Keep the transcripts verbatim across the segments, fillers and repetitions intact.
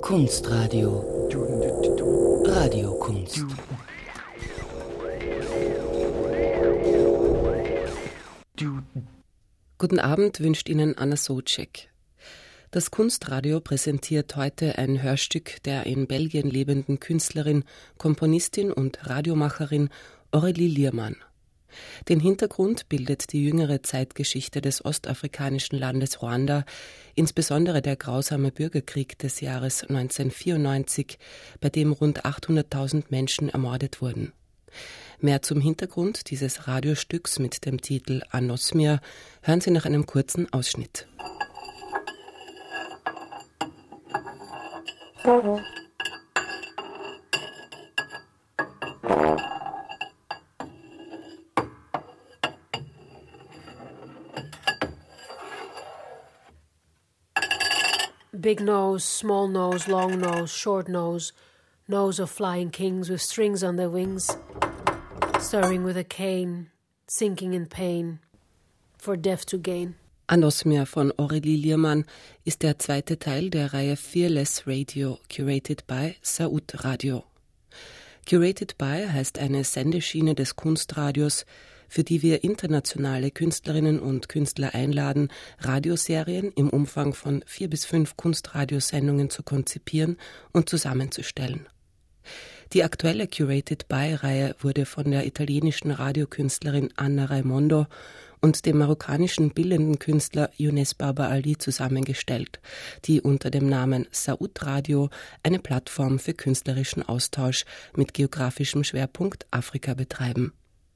Kunstradio. Radiokunst. Guten Abend wünscht Ihnen Anna Socek. Das Kunstradio präsentiert heute ein Hörstück der in Belgien lebenden Künstlerin, Komponistin und Radiomacherin Aurélie Lierman. Den Hintergrund bildet die jüngere Zeitgeschichte des ostafrikanischen Landes Ruanda, insbesondere der grausame Bürgerkrieg des Jahres neunzehnhundertvierundneunzig, bei dem rund achthunderttausend Menschen ermordet wurden. Mehr zum Hintergrund dieses Radiostücks mit dem Titel Anosmia hören Sie nach einem kurzen Ausschnitt. Big nose, small nose, long nose, short nose, nose of flying kings with strings on their wings, stirring with a cane, sinking in pain, for death to gain. Anosmia von Aurélie Lierman ist der zweite Teil der Reihe Fearless Radio, curated by Saoud Radio. Curated by heißt eine Sendeschiene des Kunstradios, für die wir internationale Künstlerinnen und Künstler einladen, Radioserien im Umfang von vier bis fünf Kunstradiosendungen zu konzipieren und zusammenzustellen. Die aktuelle Curated-by-Reihe wurde von der italienischen Radiokünstlerin Anna Raimondo und dem marokkanischen bildenden Künstler Younes Baba Ali zusammengestellt, die unter dem Namen Saoud Radio eine Plattform für künstlerischen Austausch mit geografischem Schwerpunkt Afrika betreiben.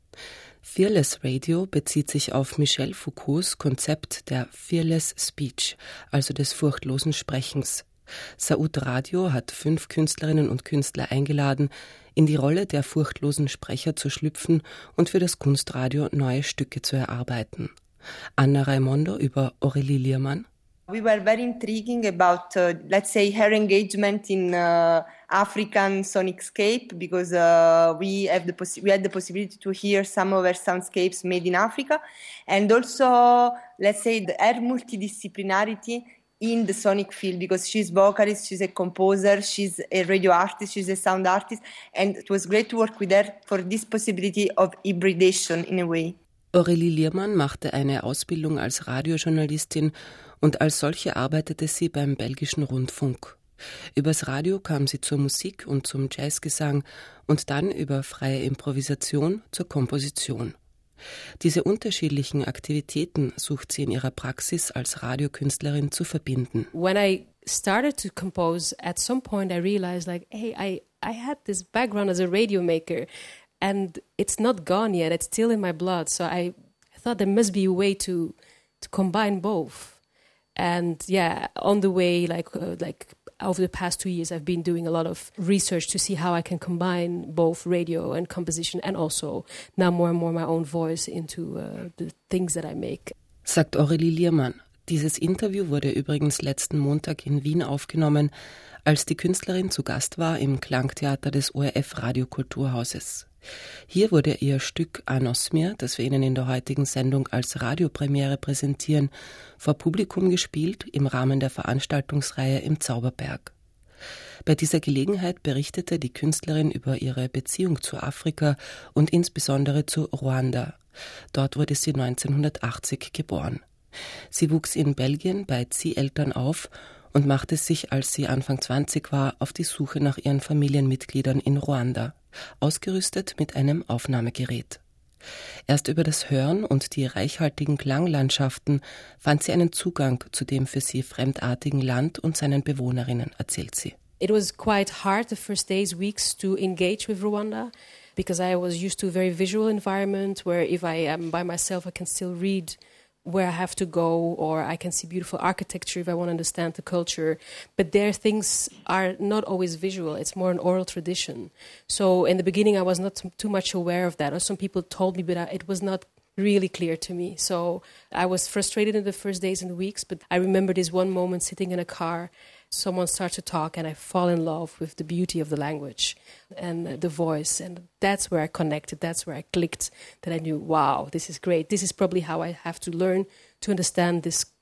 Fearless Radio bezieht sich auf Michel Foucaults Konzept der Fearless Speech, also des furchtlosen Sprechens. Saoud Radio hat fünf Künstlerinnen und Künstler eingeladen, in die Rolle der furchtlosen Sprecher zu schlüpfen und für das Kunstradio neue Stücke zu erarbeiten. Anna Raimondo über Aurélie Lierman. We were very intriguing about, uh, let's say, her engagement in uh, African sonicscape because uh, we have the possi- we had the possibility to hear some of her soundscapes made in Africa, and also, let's say, the, her multidisciplinarity in the sonic field, because she's vocalist, she's a composer, she's a radio artist, she's a sound artist, and it was great to work with her for this possibility of hybridation in a way. Aurélie Lierman machte eine Ausbildung als Radiojournalistin und als solche arbeitete sie beim belgischen Rundfunk. Übers Radio kam sie zur Musik und zum Jazzgesang und dann über freie Improvisation zur Komposition. Diese unterschiedlichen Aktivitäten sucht sie in ihrer Praxis als Radiokünstlerin zu verbinden. When I started to compose, at some point I realized, like, hey, I, I had this background as a radio maker, and it's not gone yet, it's still in my blood. So I thought there must be a way to to combine both. And yeah, on the way, like uh, like over the past two years, I've been doing a lot of research to see how I can combine both radio and composition, and also now more and more my own voice into uh, the things that I make. Sagt Aurélie Lierman. Dieses Interview wurde übrigens letzten Montag in Wien aufgenommen, als die Künstlerin zu Gast war im Klangtheater des O R F Radiokulturhauses. Hier wurde ihr Stück Anosmia, das wir Ihnen in der heutigen Sendung als Radiopremiere präsentieren, vor Publikum gespielt im Rahmen der Veranstaltungsreihe im Zauberberg. Bei dieser Gelegenheit berichtete die Künstlerin über ihre Beziehung zu Afrika und insbesondere zu Ruanda. Dort wurde sie neunzehnhundertachtzig geboren. Sie wuchs in Belgien bei Zieheltern auf und machte sich, als sie Anfang zwanzig war, auf die Suche nach ihren Familienmitgliedern in Ruanda, ausgerüstet mit einem Aufnahmegerät. Erst über das Hören und die reichhaltigen Klanglandschaften fand sie einen Zugang zu dem für sie fremdartigen Land und seinen Bewohnerinnen, erzählt sie. It was quite hard the first days, weeks to engage with Rwanda, because I was used to a very visual environment where if I am by myself I can still read where I have to go, or I can see beautiful architecture if I want to understand the culture. But there things are not always visual. It's more an oral tradition. So in the beginning I was not too much aware of that. Or some people told me, but I, it was not really clear to me. So I was frustrated in the first days and weeks, but I remember this one moment sitting in a car, someone starts to talk and I fall in love with the beauty of the language and the voice. And that's where I connected. That's where I clicked, that I knew, wow, this is great. This is probably how I have to learn to understand this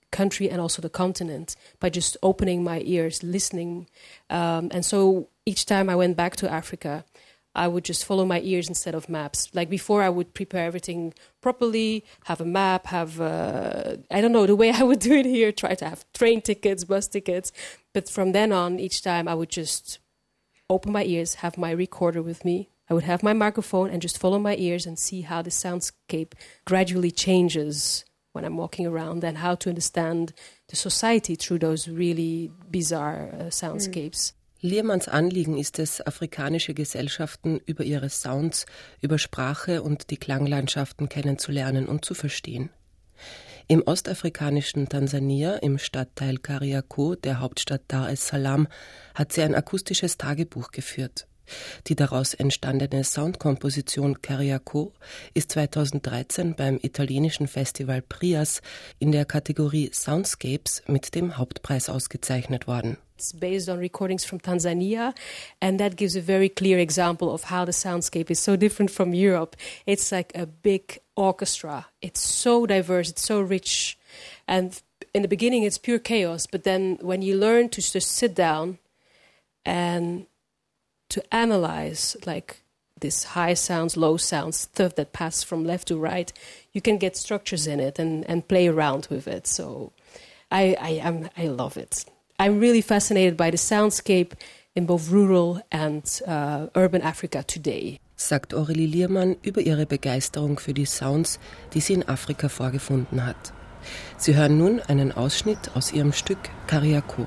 country and also the continent by just opening my ears, listening. Um, and so each time I went back to Africa, I would just follow my ears instead of maps. Like before, I would prepare everything properly, have a map, have, uh, I don't know, the way I would do it here, try to have train tickets, bus tickets. But from then on, each time I would just open my ears, have my recorder with me. I would have my microphone and just follow my ears and see how the soundscape gradually changes when I'm walking around and how to understand the society through those really bizarre uh, soundscapes. Mm. Liermanns Anliegen ist es, afrikanische Gesellschaften über ihre Sounds, über Sprache und die Klanglandschaften kennenzulernen und zu verstehen. Im ostafrikanischen Tansania, im Stadtteil Kariakoo, der Hauptstadt Dar es Salaam, hat sie ein akustisches Tagebuch geführt. Die daraus entstandene Soundkomposition Kariakoo ist zweitausenddreizehn beim italienischen Festival Prias in der Kategorie Soundscapes mit dem Hauptpreis ausgezeichnet worden. It's based on recordings from Tanzania, and that gives a very clear example of how the soundscape is so different from Europe. It's like a big orchestra. It's so diverse, it's so rich. And in the beginning it's pure chaos, but then when you learn to just sit down and to analyze like this high sounds, low sounds, stuff that passes from left to right, you can get structures in it and, and play around with it. So I, I, am, I love it. I'm really fascinated by the soundscape in both rural and uh, urban Africa today. Sagt Aurélie Liermann über ihre Begeisterung für die Sounds, die sie in Afrika vorgefunden hat. Sie hören nun einen Ausschnitt aus ihrem Stück Kariakoo.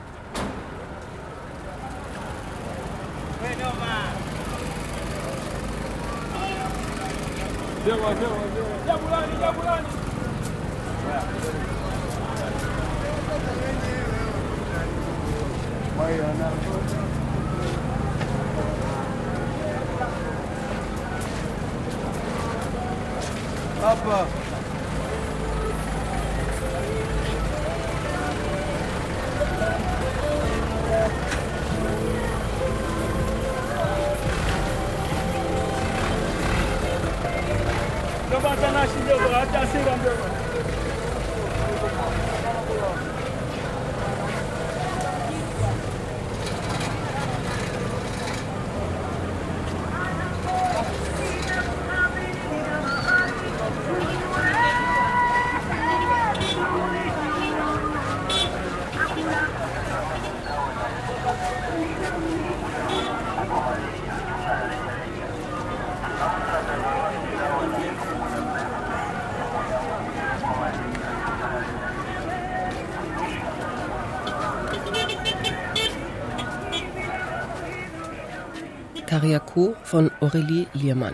Papa. Kariakoo von Aurélie Liermann.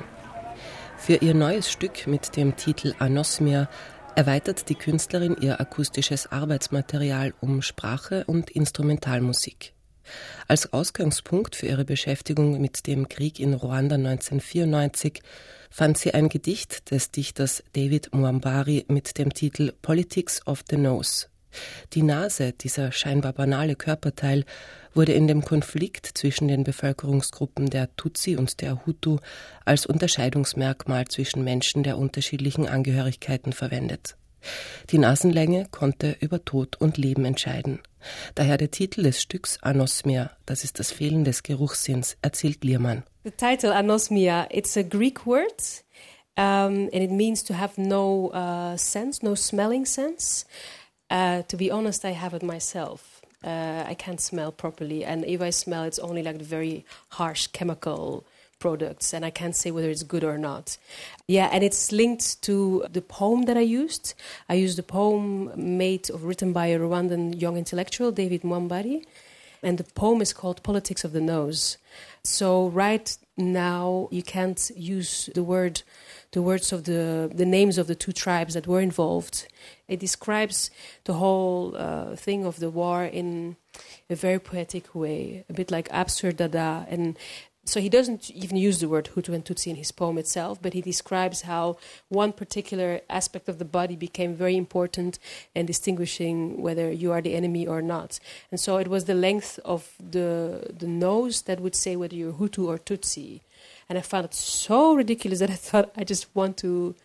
Für ihr neues Stück mit dem Titel Anosmia erweitert die Künstlerin ihr akustisches Arbeitsmaterial um Sprache und Instrumentalmusik. Als Ausgangspunkt für ihre Beschäftigung mit dem Krieg in Ruanda neunzehnhundertvierundneunzig fand sie ein Gedicht des Dichters David Mwambari mit dem Titel Politics of the Nose. Die Nase, dieser scheinbar banale Körperteil, wurde in dem Konflikt zwischen den Bevölkerungsgruppen der Tutsi und der Hutu als Unterscheidungsmerkmal zwischen Menschen der unterschiedlichen Angehörigkeiten verwendet. Die Nasenlänge konnte über Tod und Leben entscheiden. Daher der Titel des Stücks Anosmia, das ist das Fehlen des Geruchssinns, erzählt Liermann. The title Anosmia, it's a Greek word, um, and it means to have no uh, sense, no smelling sense. Uh, to be honest, I have it myself. Uh, I can't smell properly, and if I smell, it's only like the very harsh chemical products, and I can't say whether it's good or not. Yeah, and it's linked to the poem that I used. I used a poem made or written by a Rwandan young intellectual, David Mwambari, and the poem is called Politics of the Nose. So right now, you can't use the word, the words of the the names of the two tribes that were involved. It describes the whole uh, thing of the war in a very poetic way, a bit like Absurd Dada. And so he doesn't even use the word Hutu and Tutsi in his poem itself, but he describes how one particular aspect of the body became very important in distinguishing whether you are the enemy or not. And so it was the length of the the nose that would say whether you're Hutu or Tutsi. And I found it so ridiculous that I thought I just want to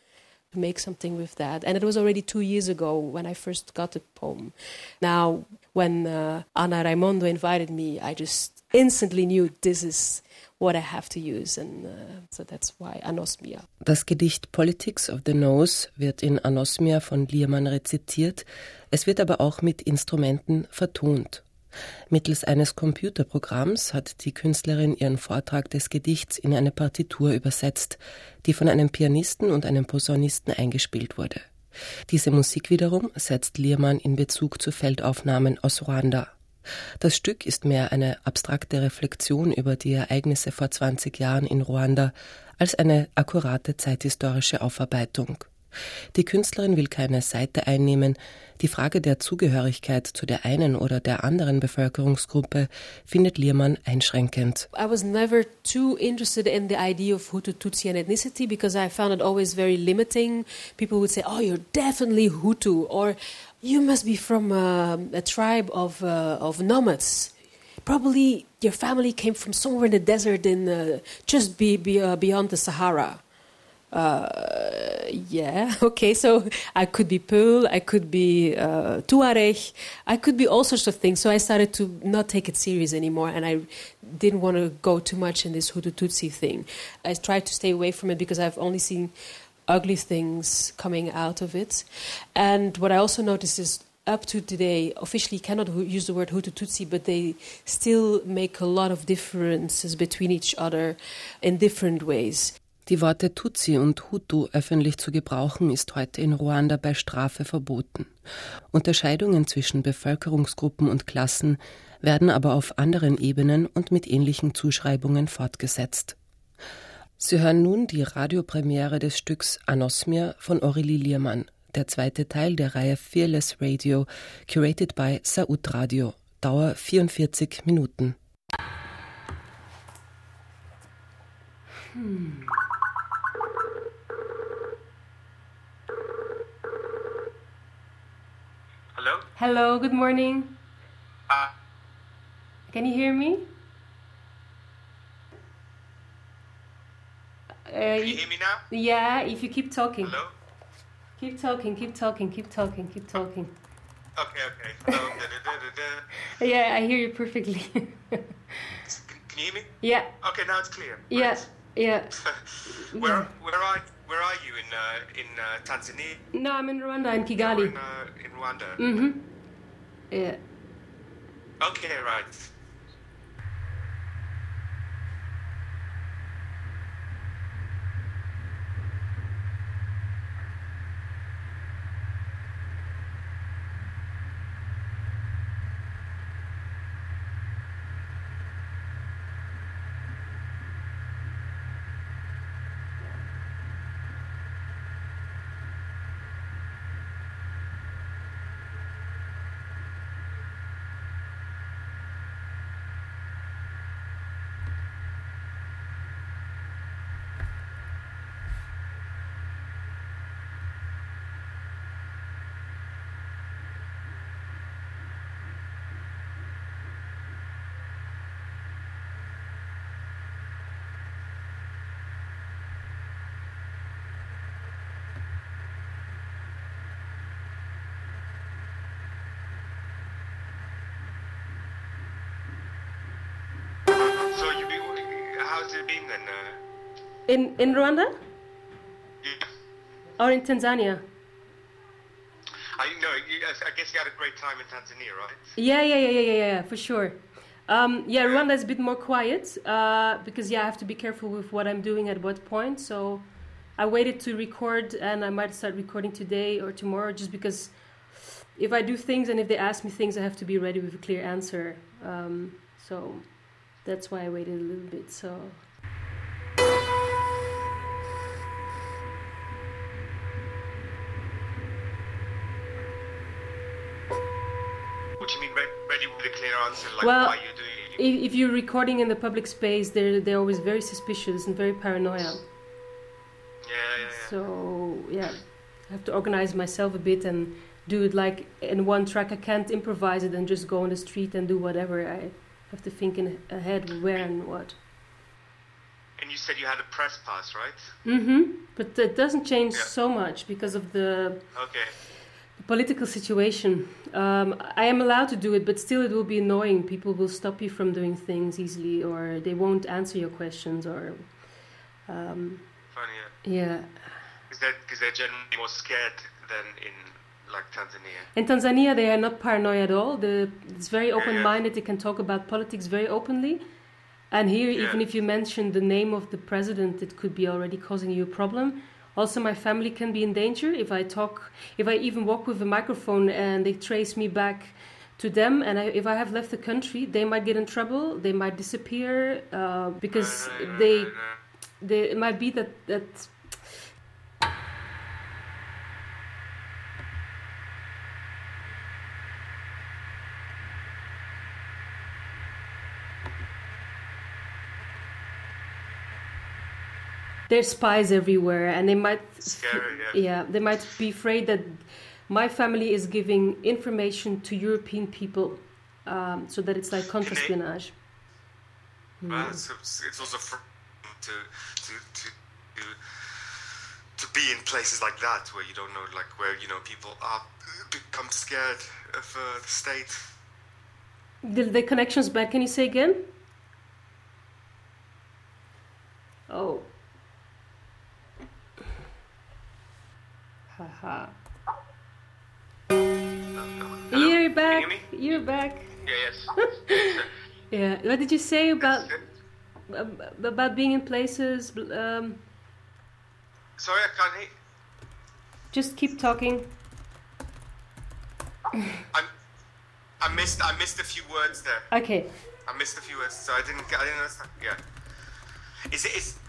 to make something with that. And it was already two years ago when I first got the poem. Now, when uh, Ana Raimondo invited me, I just instantly knew this is what I have to use, and uh, so that's why Anosmia. Das Gedicht Politics of the Nose wird in Anosmia von Liermann rezitiert, es wird aber auch mit Instrumenten vertont. Mittels eines Computerprogramms hat die Künstlerin ihren Vortrag des Gedichts in eine Partitur übersetzt, die von einem Pianisten und einem Posaunisten eingespielt wurde. Diese Musik wiederum setzt Liermann in Bezug zu Feldaufnahmen aus Ruanda. Das Stück ist mehr eine abstrakte Reflexion über die Ereignisse vor zwanzig Jahren in Ruanda als eine akkurate zeithistorische Aufarbeitung. Die Künstlerin will keine Seite einnehmen. Die Frage der Zugehörigkeit zu der einen oder der anderen Bevölkerungsgruppe findet Liermann einschränkend. I was never too interested in the idea of Hutu, Tutsi and ethnicity because I found it always very limiting. People would say, oh, you're definitely Hutu, or you must be from a, a tribe of, uh, of nomads. Probably your family came from somewhere in the desert in uh, just be, be, uh, beyond the Sahara. Uh, yeah, okay, so I could be Peul, I could be uh, Tuareg, I could be all sorts of things. So I started to not take it serious anymore, and I didn't want to go too much in this Hutu Tutsi thing. I tried to stay away from it because I've only seen ugly things coming out of it. And what I also noticed is up to today, officially cannot use the word Hutu Tutsi, but they still make a lot of differences between each other in different ways. Die Worte Tutsi und Hutu öffentlich zu gebrauchen, ist heute in Ruanda bei Strafe verboten. Unterscheidungen zwischen Bevölkerungsgruppen und Klassen werden aber auf anderen Ebenen und mit ähnlichen Zuschreibungen fortgesetzt. Sie hören nun die Radiopremiere des Stücks Anosmia von Aurélie Liermann, der zweite Teil der Reihe Fearless Radio, curated by Saud Radio, Dauer vierundvierzig Minuten. Hmm. Hello? Hello, good morning. Uh, Can you hear me? Uh, can you hear me now? Yeah, if you keep talking. Hello? Keep talking, keep talking, keep talking, keep talking. Okay, okay. Hello. da, da, da, da, da. Yeah, I hear you perfectly. Can you hear me? Yeah, Okay, now it's clear. yeah, Right. yeah. where, Yeah. where are where are you in uh, in uh, Tanzania? No, I'm in Rwanda, in Or Kigali. in, uh, in Rwanda. Mm-hmm. Yeah. Okay, right. So you be, how's it been then? Uh, In in Rwanda yeah. or in Tanzania? I know. You, I guess you had a great time in Tanzania, right? Yeah, yeah, yeah, yeah, yeah, yeah, for sure. Um, yeah, Rwanda is a bit more quiet uh, because yeah, I have to be careful with what I'm doing at what point. So I waited to record, and I might start recording today or tomorrow, just because if I do things and if they ask me things, I have to be ready with a clear answer. Um, so that's why I waited a little bit. So. What do you mean re- ready with a clear answer? Like Well, why you're doing it? If, if you're recording in the public space, they're they're always very suspicious and very paranoia. Yeah, yeah, yeah. So yeah, I have to organize myself a bit and do it like in one track. I can't improvise it and just go on the street and do whatever. I have to think in ahead where and what. And and you said you had a press pass, right? Mm-hmm. But that doesn't change Yeah. so much because of the Okay. political situation. Um, I am allowed to do it, but still it will be annoying. People will stop you from doing things easily, or they won't answer your questions, or um, Funny, yeah. yeah. Is that because they're generally more scared than in like Tanzania? In Tanzania, they are not paranoid at all. The, it's very Yeah, yeah. open-minded. They can talk about politics very openly. And here, Yeah. even if you mention the name of the president, it could be already causing you a problem. Also, my family can be in danger if I talk, if I even walk with a microphone and they trace me back to them. And I, if I have left the country, they might get in trouble. They might disappear uh, because Right, right, they, right, right. they, it might be that that. There's spies everywhere, and they might, Scary, yeah. yeah, they might be afraid that my family is giving information to European people, um, so that it's like contre-espionage. Well, it's, it's also fr- to to to to to be in places like that where you don't know, like where you know people are become scared of uh, the state. The, the connection's back. Can you say again? Oh. Haha. Hello? You're Can back. you hear me? You're back. Yeah, yes. yes. Yeah. What did you say about Yes. um, about being in places? Um, Sorry, I can't hear. just keep talking. I'm, I missed. I missed a few words there. Okay. I missed a few words, so I didn't. I didn't understand. Yeah. Is it? Is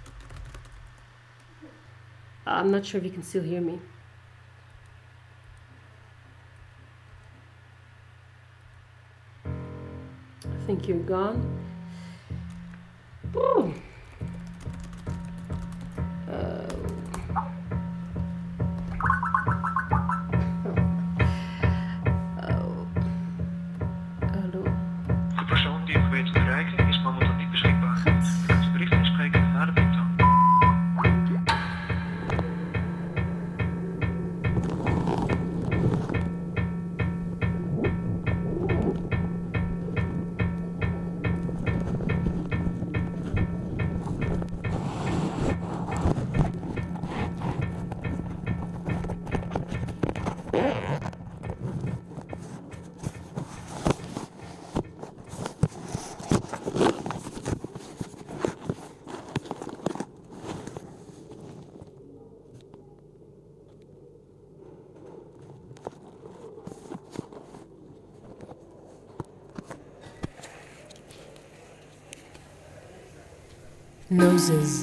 I'm not sure if you can still hear me. I think you're gone. Ooh. Uh, oh. Hallo. De persoon die u probeert te bereiken is momenteel niet beschikbaar. U kunt uw bericht inspreken na de pieptoon. Noses.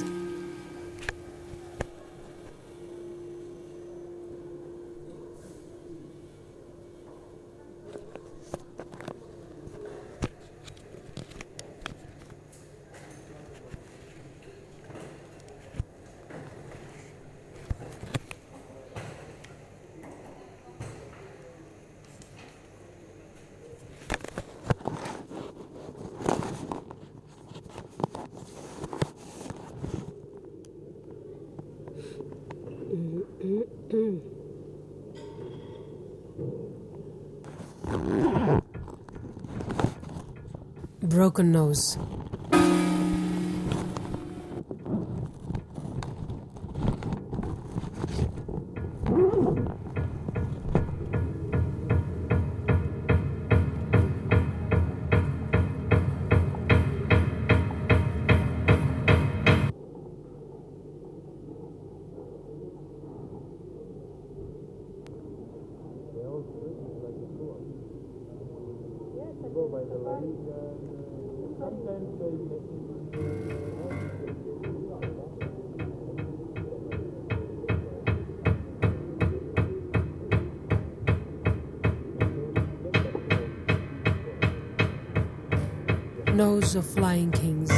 Broken nose. Nose of Flying Kings.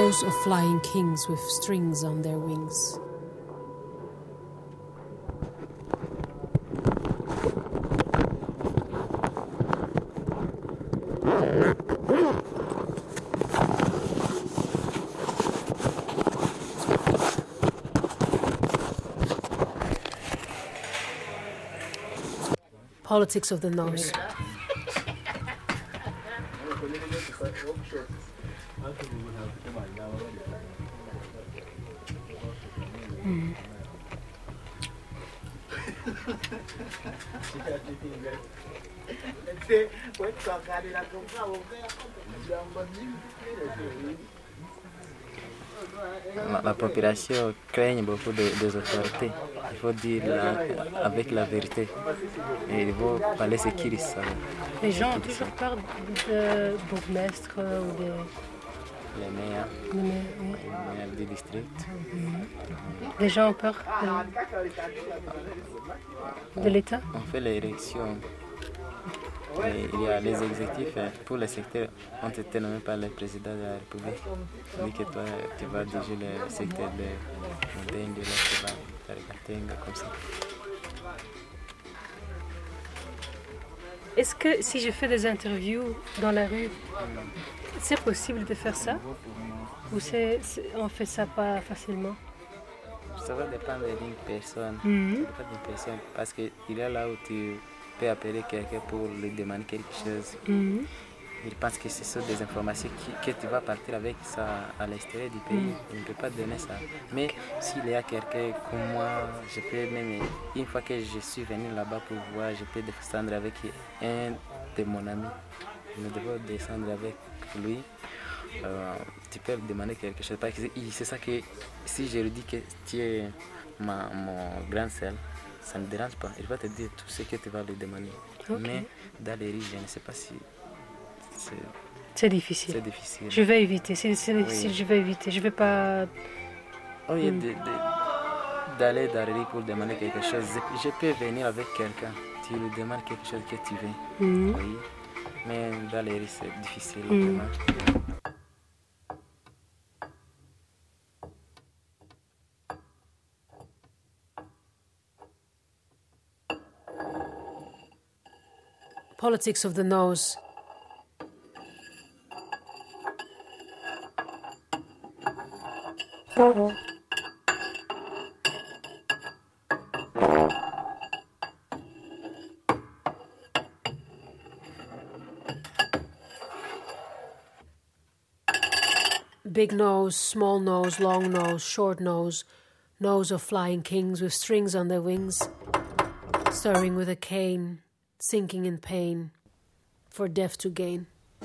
Nose of flying kings with strings on their wings. Politics of the nose. Mm. La, la population craigne beaucoup de, des autorités. Il faut dire la, avec la vérité. Et il faut parler ce qu'ils savent. Les gens ont toujours peur de bourgmestre ou de... Les maires, Les maires, oui. les maires du district. Les gens ont peur de, de l'État. On fait les élections. Et il y a les exécutifs pour le secteur ont été nommés par le président de la République. Dit que toi, tu vas diriger le secteur de montagne, de l'autre, tu vas regarder comme ça. Est-ce que si je fais des interviews dans la rue, c'est possible de faire ça? Ou c'est, c'est, on fait ça pas facilement? Ça va dépendre d'une personne. Mm-hmm. Ça dépend d'une personne parce qu'il y a là où tu peux appeler quelqu'un pour lui demander quelque chose. Mm-hmm. Il pense que ce sont des informations qui, que tu vas partir avec ça à l'extérieur du pays. Mm-hmm. Il ne peut pas donner ça. Mais s'il y a quelqu'un comme moi, je peux même, une fois que je suis venu là-bas pour voir, je peux descendre avec un de mon ami. Nous devons descendre avec lui. Euh, tu peux lui demander quelque chose. Parce que c'est ça que si je lui dis que tu es ma, mon grand sœur, ça ne me dérange pas. Il va te dire tout ce que tu vas lui demander. Okay. Mais dans les rues, je ne sais pas si c'est, c'est difficile. C'est difficile. Je vais éviter. C'est, c'est difficile, oui. Je vais éviter. Je ne vais pas... Au lieu mm. de, de, d'aller dans les rues pour demander quelque chose, je peux venir avec quelqu'un. Tu lui demandes quelque chose que tu veux. Mm. Oui. Mais dans les rues, c'est difficile. Mm. Vraiment. Politics of the nose. Oh. Big nose, small nose, long nose, short nose, nose of flying kings with strings on their wings, stirring with a cane, sinking in pain, for death to gain.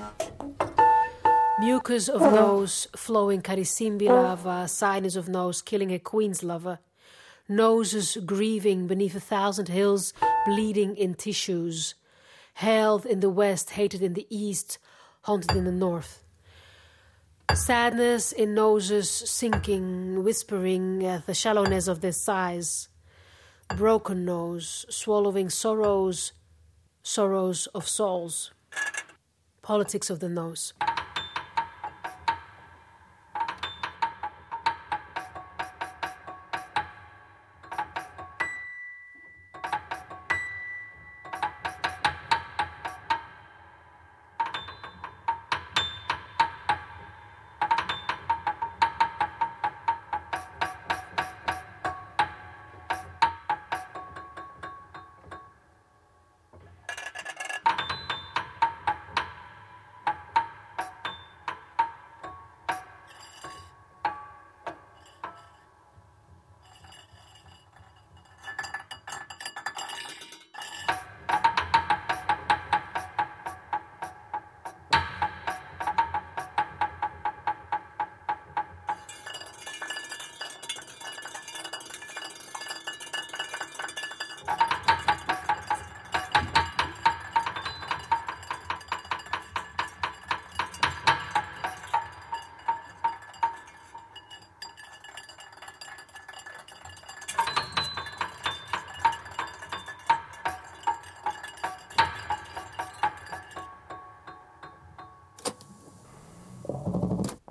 Mucus of nose, flowing carisimbi lava, sinus of nose, killing a queen's lover. Noses grieving beneath a thousand hills, bleeding in tissues. Held in the west, hated in the east, haunted in the north. Sadness in noses, sinking, whispering at the shallowness of their sighs. Broken nose, swallowing sorrows, sorrows of souls. Politics of the nose.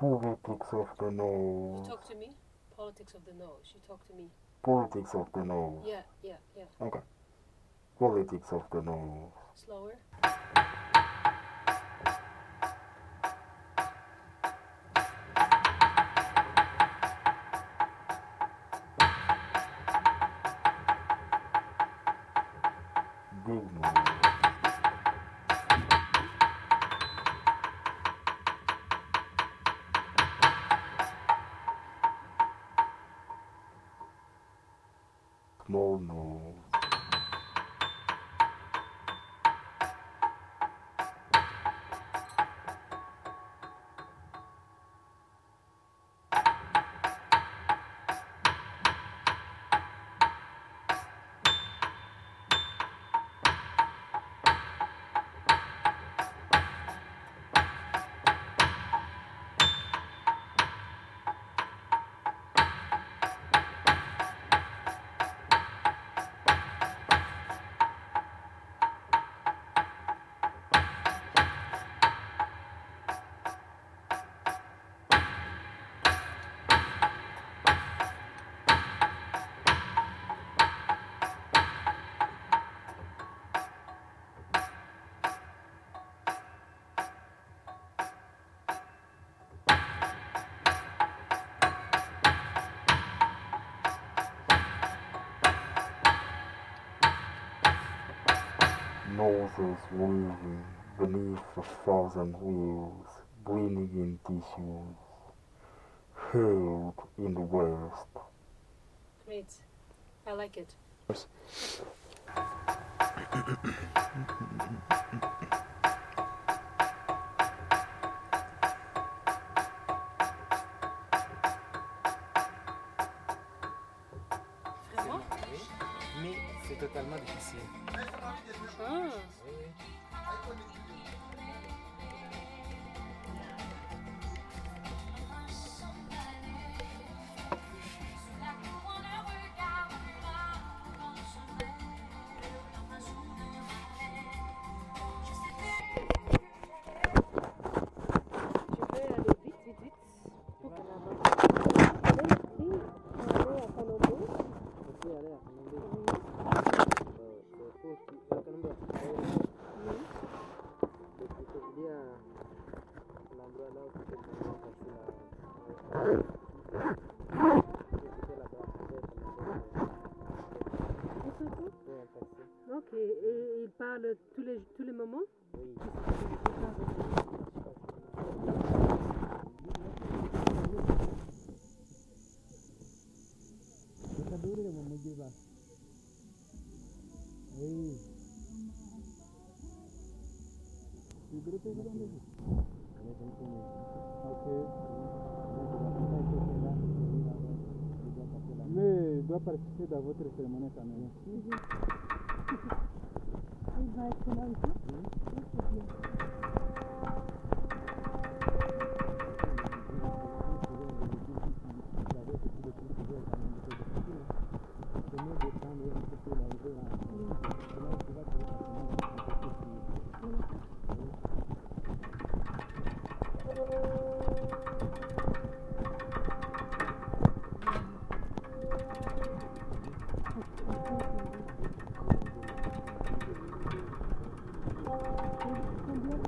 Politics of the nose. You talk to me? Politics of the nose. You talk to me. Politics of the nose. Yeah, yeah, yeah. Okay. Politics of the nose. Slower. Big nose. Small nose. Noses weaving beneath a thousand wheels, bleeding in tissues, held in the West. Great. I like it. Vraiment? Mais c'est totalement difficile. Ah. Ok, et il parle tous les, tous les moments? Oui. Mais il doit participer dans votre cérémonie quand même. Il va être là aussi? Oui. Combien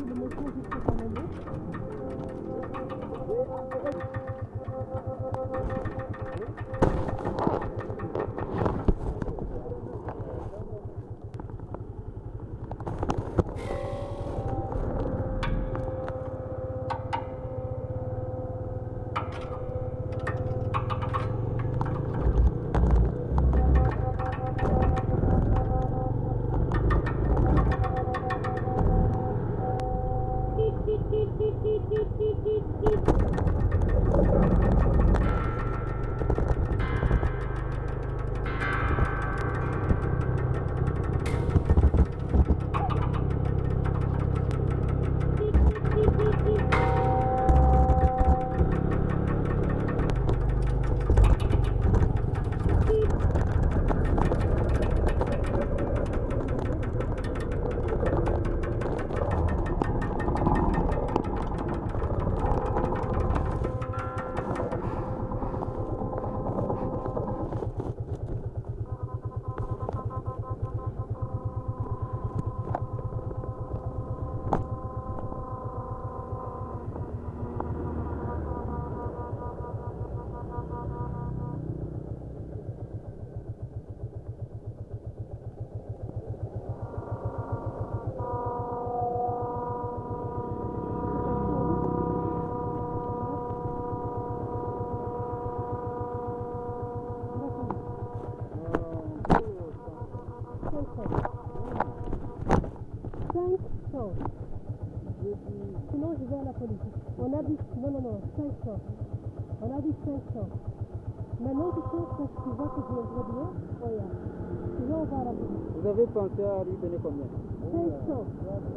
cents. Sinon, je vais à la police. On a dit, non, non, non, cinq cents. On a dit cinq cents. Maintenant, tu penses parce que tu vois que je vais bien. Regarde. Sinon, on va à la police. Vous avez pensé à lui donner combien? cinq cents.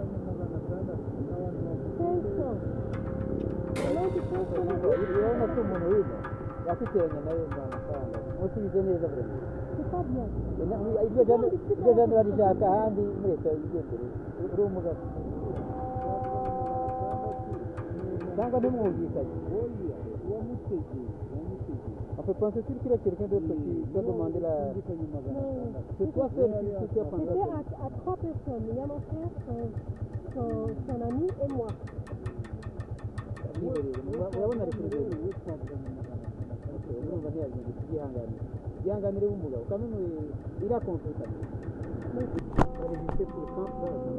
cinq cents. Maintenant, tu penses qu'on a dit? Il y a un peu mon oïd. Il y a tout qui est dans la salle. Moi, si je venais les avrais. C'est pas bien. Il y a des gens qui ont dit à Andy, mais c'est un peu de Danga de mon vie, ça. On peut penser qu'il y a quelqu'un d'autre qui peut demander la. C'est toi seul qui peut penser. C'était à, à trois personnes. Il y a mon frère, son, son, son ami et moi. Yanganire umugabo kamwe ira konfita révisé pour cent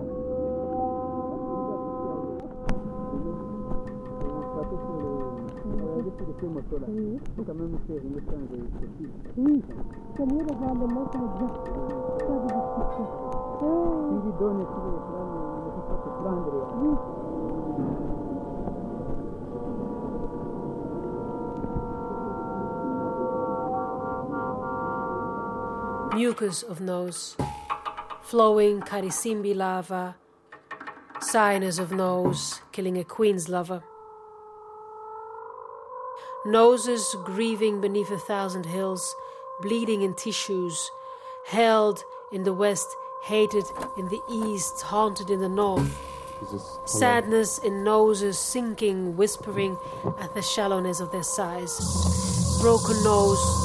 oui, quand même faire une fin de oui, c'est mieux de voir le mot comme ça. Pas de discussion. Si lui donne, si lui prend, il ne peut pas se prendre. Oui. Mucus of nose, flowing Karisimbi lava, sinus of nose, killing a queen's lover. Noses grieving beneath a thousand hills, bleeding in tissues, held in the west, hated in the east, haunted in the north. Sadness in noses, sinking, whispering at the shallowness of their size. Broken nose.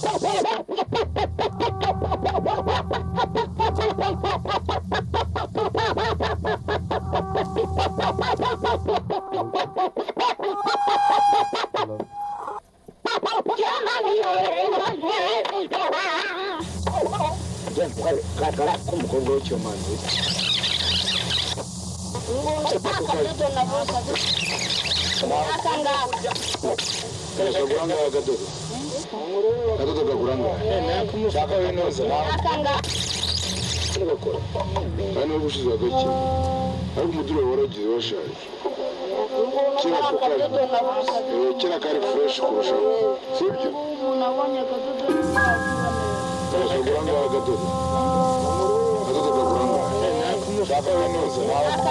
Thank you. kakara k'umukobwa w'icyomanzi kagura ngaha akadodo akadodo kagura ngaha shaka winoza ntibakora kandi no gushize agake ariko umudiro waragize washaje kera kukari kera kari fresh kurushaho sibyo nabonye akadodo kagura ngaha akadodo akadodo kagura ngaha shaka winoza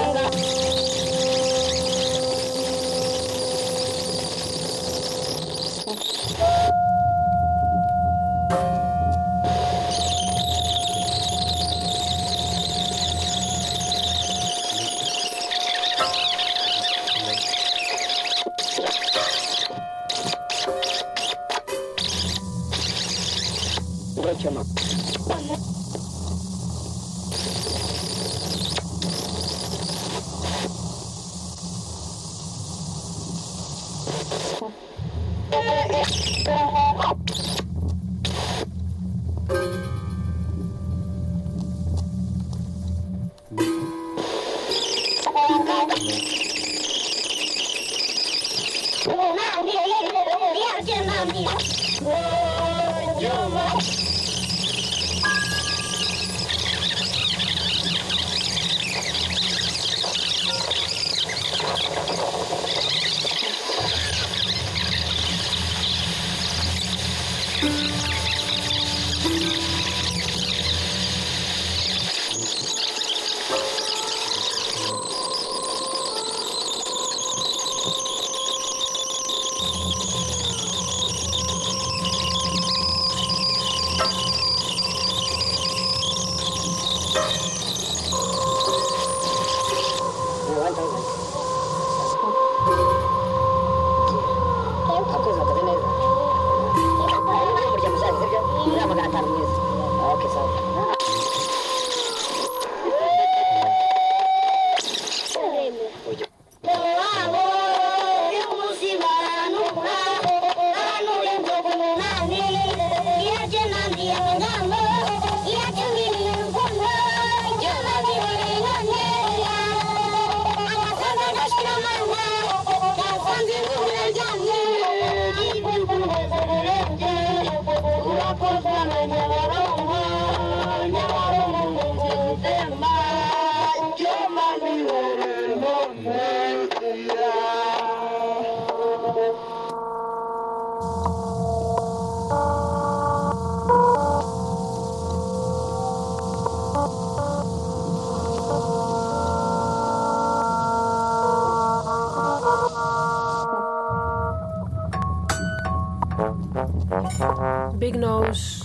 Big nose,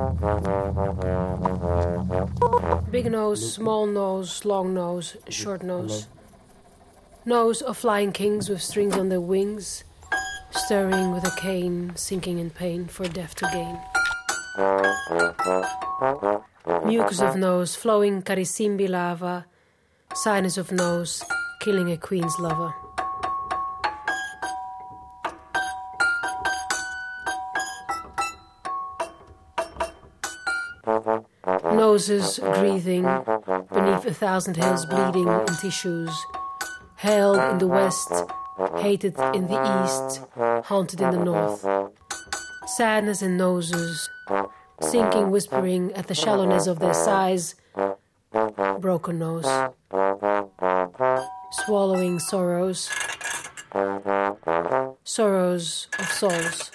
big nose, small nose, long nose, short nose. Nose of flying kings with strings on their wings, stirring with a cane, sinking in pain for death to gain. Mucus of nose, flowing Karisimbi lava, sinus of nose, killing a queen's lover. Noses breathing beneath a thousand hills bleeding in tissues, held in the west, hated in the east, haunted in the north. Sadness in noses, sinking, whispering at the shallowness of their size. Broken nose, swallowing sorrows, sorrows of souls.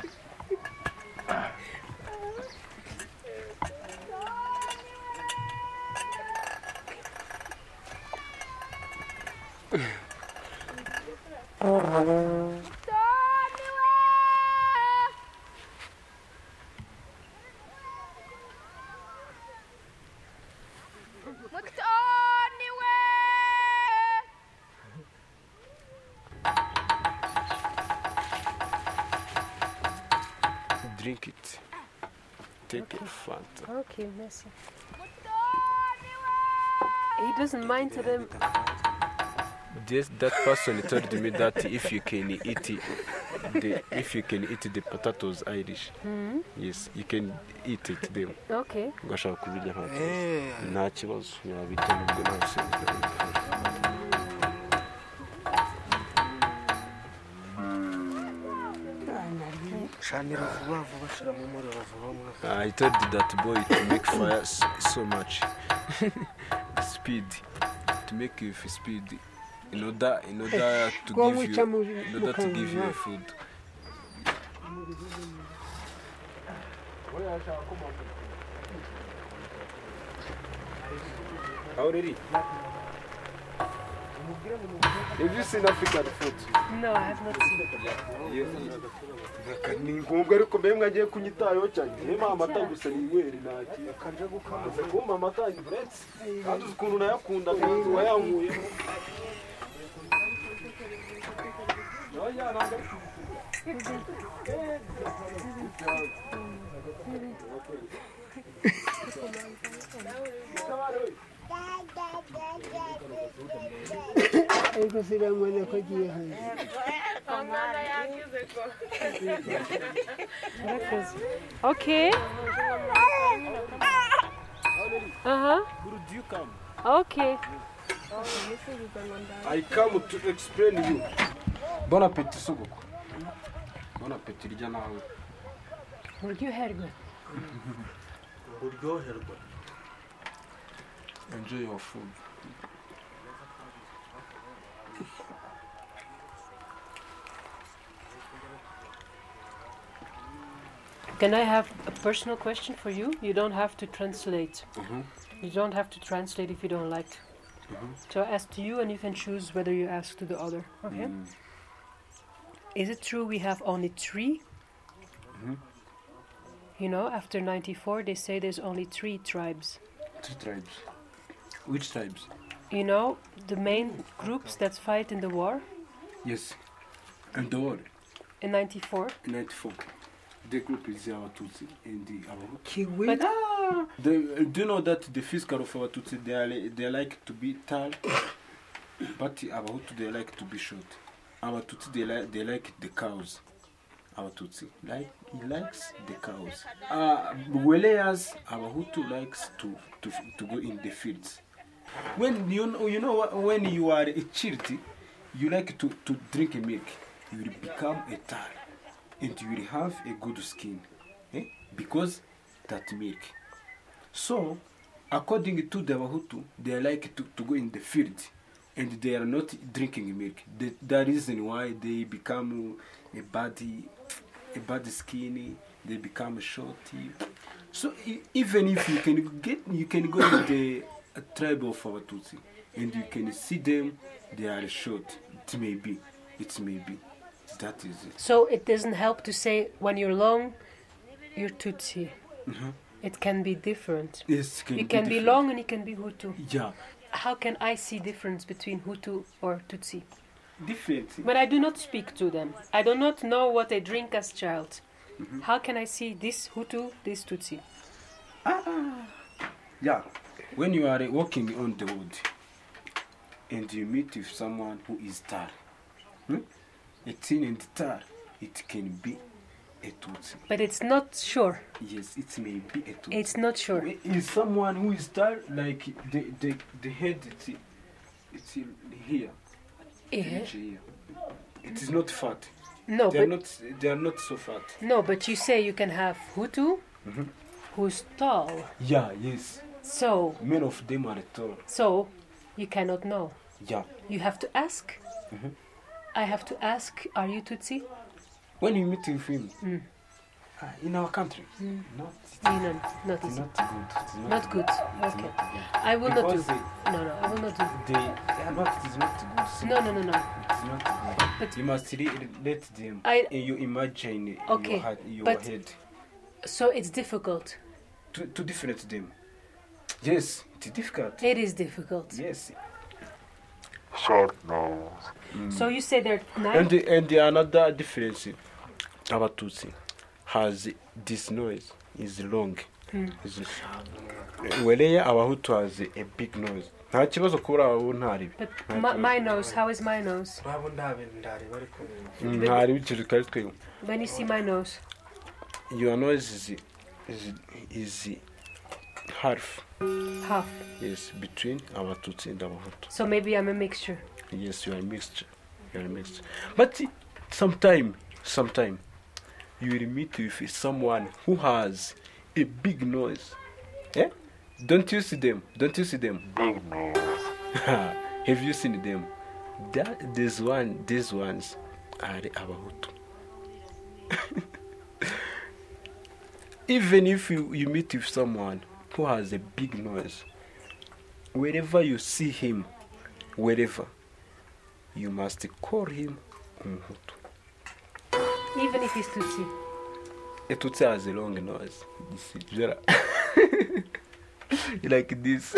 Drink it. Take okay. a Fanta. Okay, merci. He doesn't mind to them. This, that person told me that if you can eat it, the, if you can eat the potatoes Irish, mm-hmm. yes, you can eat it them. Okay. Gashaka kubirya nta nta kibazo yabita nubwo nase. I told that boy to make fire so much speed, to make you speed, in order, in order to give you, in order to give you a food. How did he? Have you seen African food? No, I have not seen it. Ni ngombwa ariko mbe mwagiye kunyitayo cyane nema amata gusa ni weri naki kanje gukamaza kumba amata ibrets kandi ukuntu nayakunda kandi wayanguye oya nanga Ego sira mwana ko giye hanze. Okay. Uh-huh. Where do you come? Okay. I come to explain you. Bon appétit sogoko. Bon appétit rya nawe. Uryoherwa. Uryoherwa. Enjoy your food. Can I have a personal question for you? You don't have to translate. Mm-hmm. You don't have to translate if you don't like. Mm-hmm. So I ask to you and you can choose whether you ask to the other. Okay? Mm. Is it true we have only three? Mm-hmm. You know, after ninety-four they say there's only three tribes. Three tribes. Which tribes? You know, the main groups that fight in the war? Yes. And the war? In ninety-four? In ninety-four. The group is our Tutsi and the Abahutu. But ah! the, do you know that the fiscal of our Tutsi, they, are, they like to be tall, but the Abahutu, they like to be short. Our Tutsi, they like, they like the cows. Our Tutsi, like, he likes the cows. Uh, whereas Abahutu likes to, to, to go in the fields. When you know, you know when you are a child, you like to, to drink milk, you will become a tar. And you will have a good skin, eh? Because that milk. So, according to the Abahutu, they like to, to go in the field, and they are not drinking milk. The, the reason why they become a body, a body skinny, they become shorty. So, e even if you can get, you can go in the a tribe of our Tutsi, and you can see them, they are short. It may be, it may be. That is it. So it doesn't help to say when you're long, you're Tutsi. Mm-hmm. It can be different. Yes, it can you be can be different. long and you can be Hutu. Yeah. How can I see difference between Hutu or Tutsi? Different. But I do not speak to them. I do not know what they drink as child. Mm-hmm. How can I see this Hutu, this Tutsi? Ah. Yeah. When you are walking on the road and you meet with someone who is tar, hmm? a tin and tar, it can be a Tutsi. But it's not sure. Yes, it may be a Tutsi. It's not sure. Is someone who is tar, like the, the, the head, it's, it's here. Yeah. Here. It is not fat. No, they but are not. They are not so fat. No, but you say you can have Hutu, mm-hmm. who's tall. Yeah. Yes. So. Many of them are tall. So, you cannot know. Yeah. You have to ask. Mm-hmm. I have to ask, are you Tutsi? When you meet with him, mm. Uh, in our country, Mm. not, No, not it's easy. not good. It's not, Not good. It's Okay. not good. I will not do. Because they- No, no, I will not do. They, yeah, but it's not good. No, no, no, no. It's not good. But you must re- let them. I- you imagine Okay, your, heart, your but- head So it's difficult. to, to different them. Yes, it's difficult. It is difficult. Yes. Short nose. So you say there are nine. And the, and the another difference, Abatutsi has this noise is long. Mm. Is Weleya Abahutu has a big noise. Nta kibazo kubura abo ntari. But my, my nose, how is my nose? Ntari biciro kari twe. When you see my nose, Your noise is is is half. half. Yes, between Abatutsi and Abahutu. So maybe I'm a mixture. Yes, you are a mixture. You are a mixture. But sometime, sometime, you will meet with someone who has a big noise. Eh? Don't you see them? Don't you see them? Big nose. Have you seen them? That this one, these ones are the Abahutu. Even if you, you meet with someone who has a big noise, wherever you see him, wherever, you must call him Umuhutu. Even if it's Tutsi. A Tutsi has a long nose. This is Jera. Like this.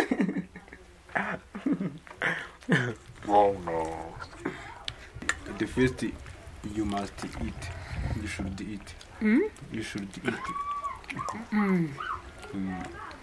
Long nose. The first thing you must eat. You should eat. Mm? You should eat. Mm. Mm.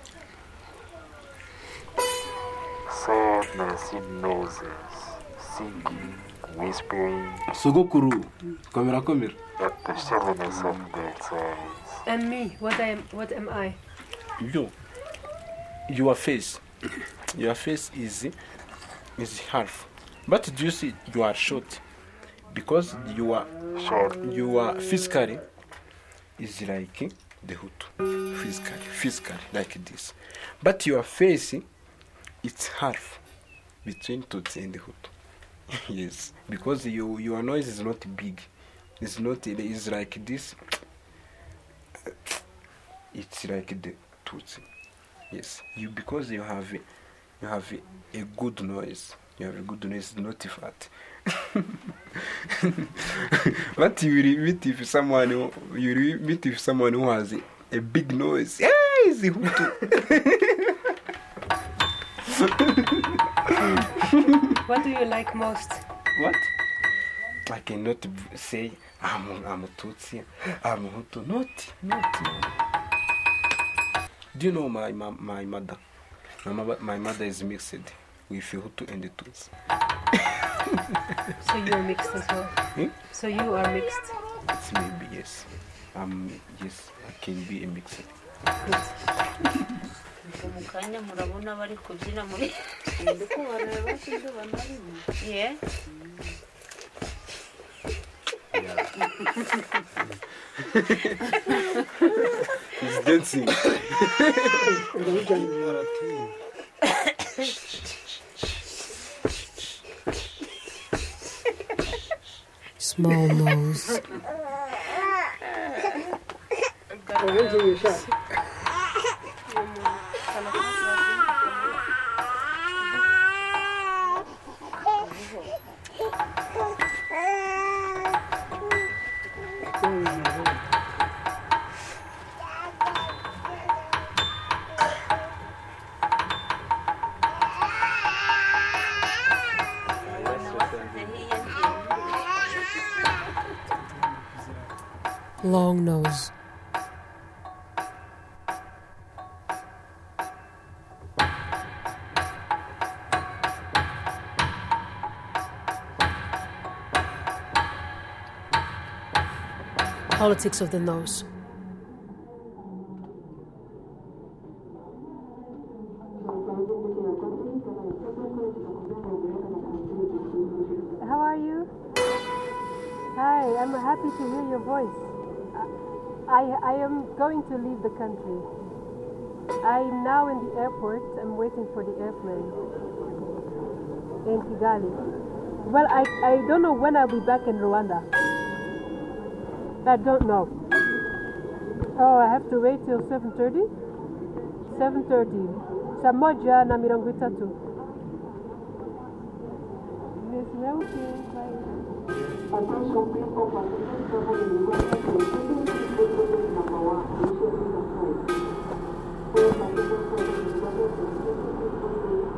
Sadness in noses. Singing, whispering. Sogokuru. Kamera kamera. At the silliness of death's eyes. And me, what I am, what am I? You. Your face. Your face is is half. But do you see you are short? Because you are short. You are physically is like the Hutu. Physically, physically like this. But your face, it's half between Tutsi and the Hutu. Yes, because you, your noise is not big. It's not. It's like this. It's like the Tutsi. Yes, you because you have a, you have a, a good noise. You have a good noise. It's not fat. But you will meet if someone who, you will meet if someone who has a, a big noise. Yeah, it's a Hutu. What do you like most? What? I cannot say I'm I'm a Tutsi, I'm a Hutu. Not, not. Do you know my my, my mother? My, mother? my mother is mixed with Hutu and the Tutsi. So you're mixed as well. Hmm? So you are mixed. It's maybe yes. Um yes, I can be a mixed. Mukanya murabona bari kubyina muri ndiko bareba sinzo banarimo yeah He's dancing. Small nose. Long nose. Politics of the nose. How are you? Hi, I'm happy to hear your voice. I, I am going to leave the country. I'm now in the airport. I'm waiting for the airplane in Kigali. Well, I, I don't know when I'll be back in Rwanda. I don't know. Oh, I have to wait till seven thirty? seven thirty. Saa moja na mirongo itatu. Yes, okay. Attention people, participants traveling in Western Union, please number one, initiating the flight. For participants traveling in Western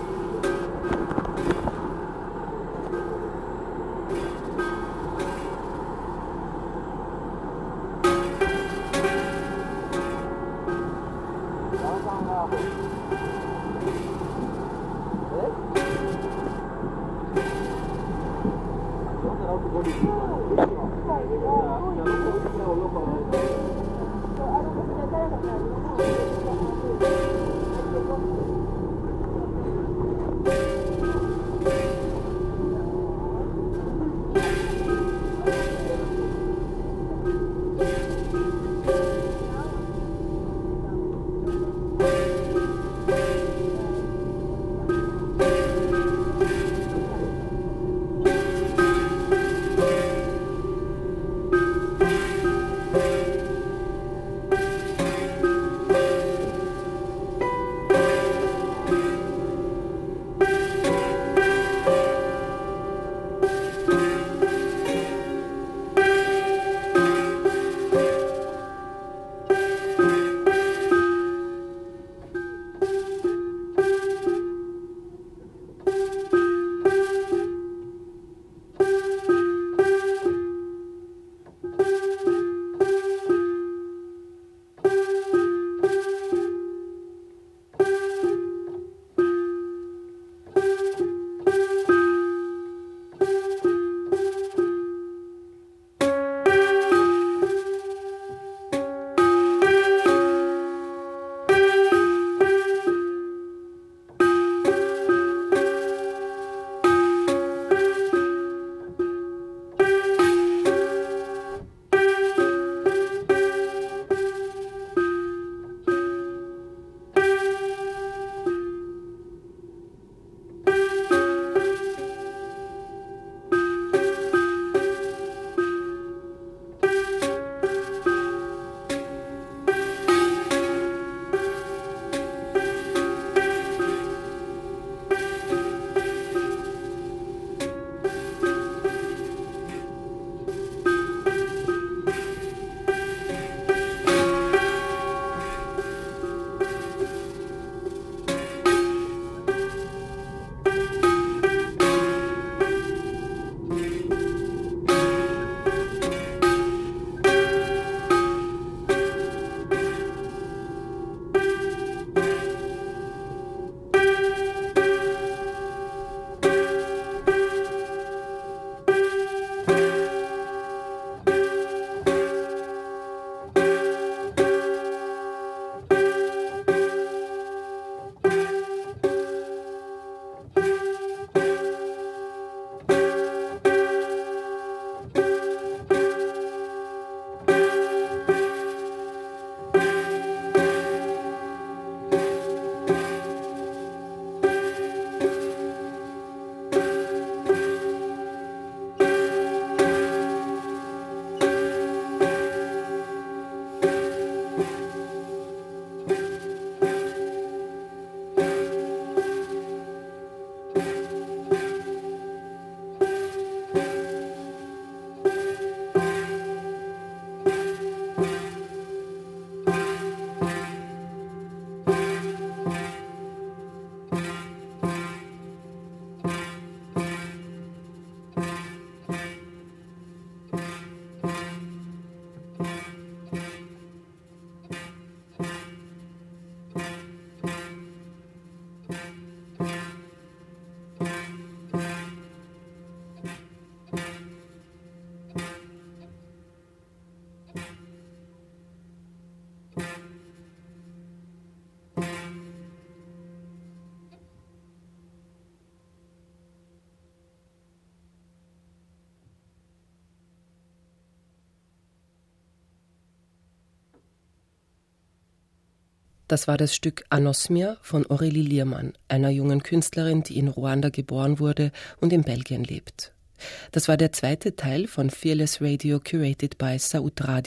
Das war das Stück Anosmia von Aurélie Liermann, einer jungen Künstlerin, die in Ruanda geboren wurde und in Belgien lebt. Das war der zweite Teil von Fearless Radio, curated by Saud Radio.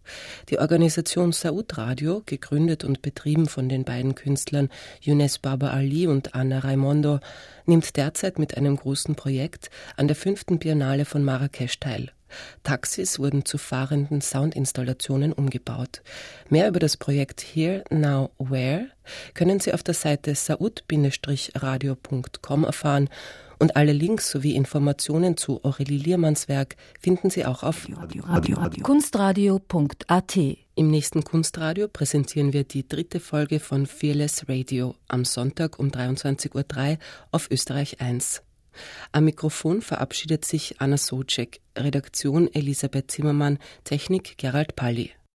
Die Organisation Saud Radio, gegründet und betrieben von den beiden Künstlern Younes Baba Ali und Ana Raimondo, nimmt derzeit mit einem großen Projekt an der fünften Biennale von Marrakesch teil. Taxis wurden zu fahrenden Soundinstallationen umgebaut. Mehr über das Projekt Here, Now, Where können Sie auf der Seite saud radio punkt com erfahren und alle Links sowie Informationen zu Aurelie Liermanns Werk finden Sie auch auf kunstradio punkt a t. Im nächsten Kunstradio präsentieren wir die dritte Folge von Fearless Radio am Sonntag um dreiundzwanzig Uhr drei auf Österreich eins. Am Mikrofon verabschiedet sich Anna Socek, Redaktion Elisabeth Zimmermann, Technik Gerald Palli.